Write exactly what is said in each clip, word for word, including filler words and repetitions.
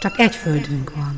Csak egy földünk van.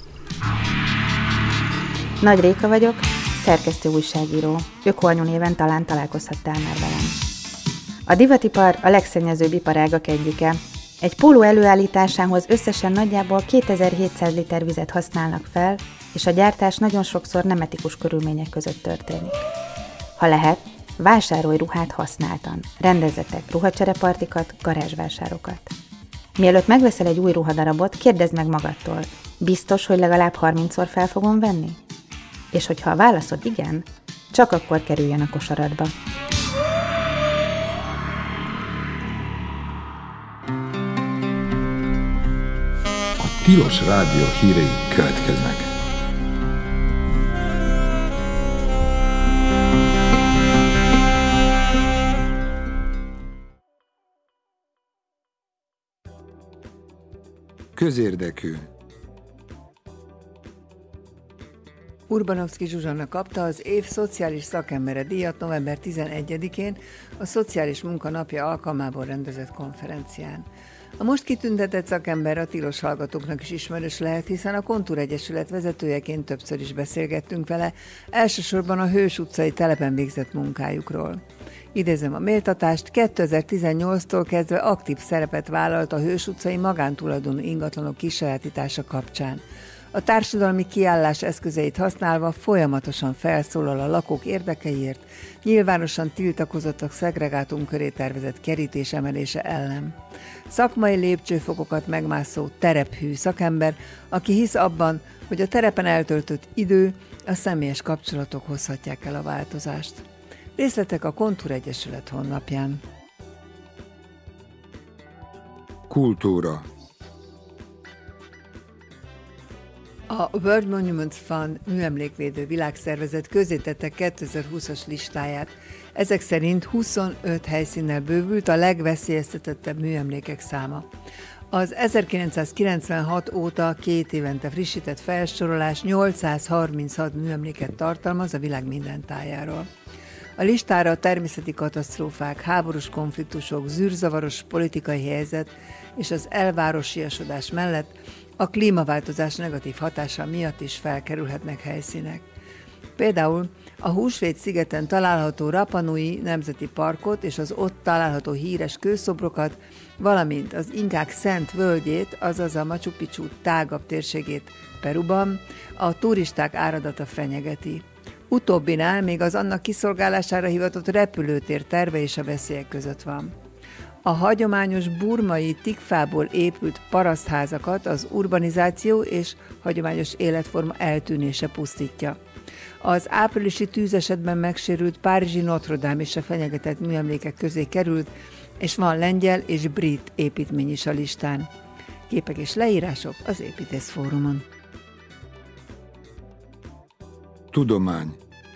Nagy Réka vagyok, szerkesztő újságíró. Ökoanyu néven talán találkozhattál már velem. A divatipar a legszennyezőbb iparágak egyike. Egy póló előállításához összesen nagyjából kétezer-hétszáz liter vizet használnak fel, és a gyártás nagyon sokszor nem etikus körülmények között történik. Ha lehet, vásárolj ruhát használtan, rendezzetek ruhacserepartikat, garázsvásárokat. Mielőtt megveszel egy új ruhadarabot, kérdezd meg magadtól, biztos, hogy legalább harmincszor fel fogom venni? És hogyha a válaszod igen, csak akkor kerüljen a kosaradba. A Tilos Rádió hírei következnek. Közérdekű. Urbanovszky Zsuzsanna kapta az év szociális szakembere díjat november tizenegyedikén a Szociális Munka Napja alkalmából rendezett konferencián. A most kitüntetett szakember a tilos hallgatóknak is ismerős lehet, hiszen a Kontúr Egyesület vezetőjeként többször is beszélgettünk vele, elsősorban a Hős utcai telepen végzett munkájukról. Idézem a méltatást, kétezer-tizennyolctól kezdve aktív szerepet vállalt a Hős utcai magántulajdonú ingatlanok kisajátítása kapcsán. A társadalmi kiállás eszközeit használva folyamatosan felszólal a lakók érdekeiért, nyilvánosan tiltakozott a szegregátum köré tervezett kerítés emelése ellen. Szakmai lépcsőfokokat megmászó terephű szakember, aki hisz abban, hogy a terepen eltöltött idő, a személyes kapcsolatok hozhatják el a változást. Részletek a Kontúr Egyesület honlapján. Kultúra. A World Monuments Fund műemlékvédő világszervezet közzétette kétezer-húszas listáját. Ezek szerint huszonöt helyszínnel bővült a legveszélyeztetettebb műemlékek száma. Az ezerkilencszázkilencvenhat óta két évente frissített felsorolás nyolcszázharminchat műemléket tartalmaz a világ minden tájáról. A listára a természeti katasztrófák, háborús konfliktusok, zűrzavaros politikai helyzet és az elvárosiasodás mellett a klímaváltozás negatív hatása miatt is felkerülhetnek helyszínek. Például a Húsvét-szigeten található Rapa Nui Nemzeti Parkot és az ott található híres kőszobrokat, valamint az inkák szent völgyét, azaz a Machu Picchu tágabb térségét Peruban a turisták áradata fenyegeti. Utóbbinál még az annak kiszolgálására hivatott repülőtér terve is a veszélyek között van. A hagyományos burmai tikfából épült parasztházakat az urbanizáció és hagyományos életforma eltűnése pusztítja. Az áprilisi tűzesetben megsérült párizsi Notre Dame is a fenyegetett műemlékek közé került, és van lengyel és brit építmény is a listán. Képek és leírások az Építészfórumon. Tudomány.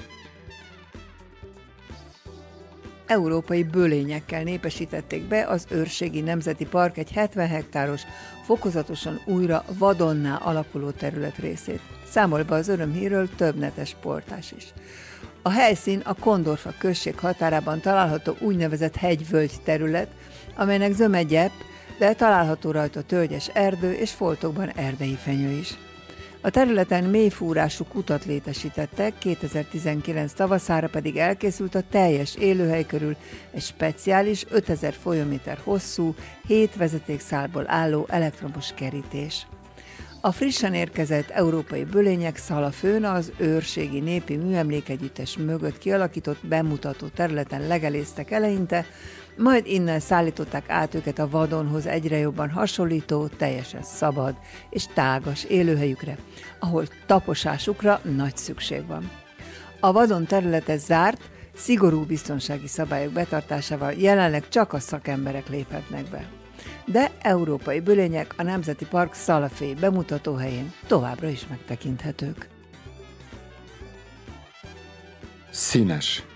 Európai bölényekkel népesítették be az Őrségi Nemzeti Park egy hetven hektáros, fokozatosan újra vadonná alakuló terület részét. Számol be az örömhírről több netes portás is. A helyszín a Kondorfa község határában található úgynevezett hegyvölgy terület, amelynek zöme gyepp, de található rajta tölgyes erdő és foltokban erdei fenyő is. A területen mélyfúrású kutat létesítettek, kétezer-tizenkilenc tavaszára pedig elkészült a teljes élőhely körül egy speciális ötezer folyóméter hosszú, hét vezetékszálból álló elektromos kerítés. A frissen érkezett európai bölények Szalafőn az Őrségi Népi Műemlékegyüttes mögött kialakított bemutató területen legelésztek eleinte, majd innen szállították át őket a vadonhoz egyre jobban hasonlító, teljesen szabad és tágas élőhelyükre, ahol taposásukra nagy szükség van. A vadon területe zárt, szigorú biztonsági szabályok betartásával jelenleg csak a szakemberek léphetnek be. De európai bölények a Nemzeti Park Szalaféi bemutatóhelyén továbbra is megtekinthetők. Színes.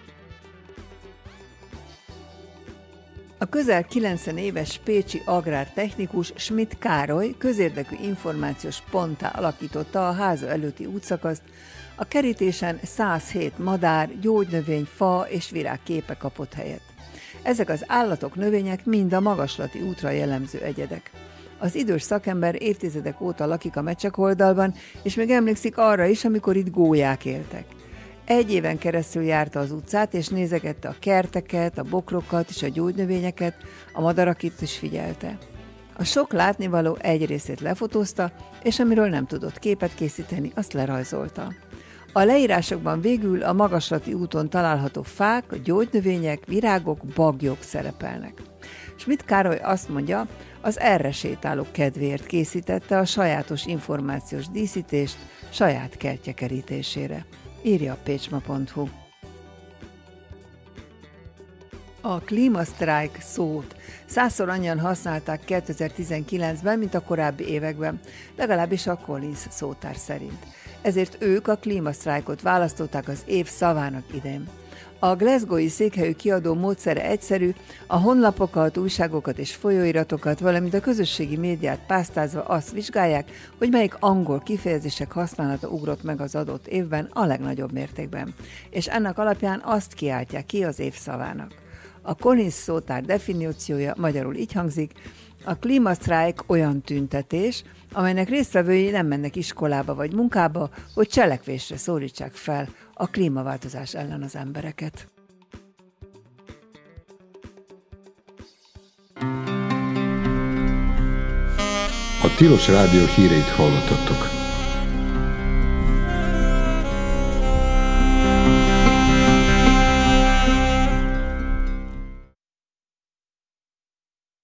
A közel kilencven éves pécsi agrártechnikus Schmidt Károly közérdekű információs ponttá alakította a háza előtti útszakaszt, a kerítésen száz hét madár, gyógynövény, fa és virág képe kapott helyet. Ezek az állatok, növények mind a magaslati útra jellemző egyedek. Az idős szakember évtizedek óta lakik a Mecsekoldalban, és még emlékszik arra is, amikor itt gólyák éltek. Egy éven keresztül járta az utcát, és nézegette a kerteket, a bokrokat és a gyógynövényeket, a madarakit is figyelte. A sok látnivaló egy részét lefotózta, és amiről nem tudott képet készíteni, azt lerajzolta. A leírásokban végül a Magaslati úton található fák, a gyógynövények, virágok, bagyok szerepelnek. Schmidt Károly azt mondja, az erre sétálók kedvéért készítette a sajátos információs díszítést saját kertje kerítésére. Írja a pécsma pont hu. A klímasztrájk szót százszor annyian használták kétezer-tizenkilencben, mint a korábbi években, legalábbis a Collins szótár szerint. Ezért ők a klímasztrájkot választották az év szavának idén. A glasgowi székhelyű kiadó módszere egyszerű, a honlapokat, újságokat és folyóiratokat, valamint a közösségi médiát pásztázva azt vizsgálják, hogy melyik angol kifejezések használata ugrott meg az adott évben a legnagyobb mértékben, és ennek alapján azt kiáltják ki az év szavának. A Collins szótár definíciója magyarul így hangzik: a klímasztrájk olyan tüntetés, amelynek résztvevői nem mennek iskolába vagy munkába, hogy cselekvésre szólítsák fel a klímaváltozás ellen az embereket. A Tilos Rádió híreit hallottatok.